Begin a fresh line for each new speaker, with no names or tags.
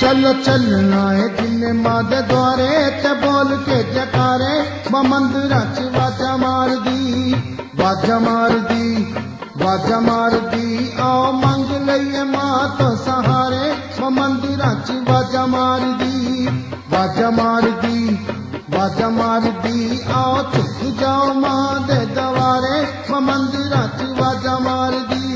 चलो चलना है जिन्ने मां दे द्वारे ते बोल के जकारे मां मंदिरां च वाजा मार दी, वाजा मार दी, वाजा मार दी। आओ मंग लईए मां तो सहारे मां मंदिरां च वाजा मार दी, वाजा मार दी, वाजा मार दी। आओ झुक जाओ मां दे दवारे मां मंदिरां च वाजा मार दी।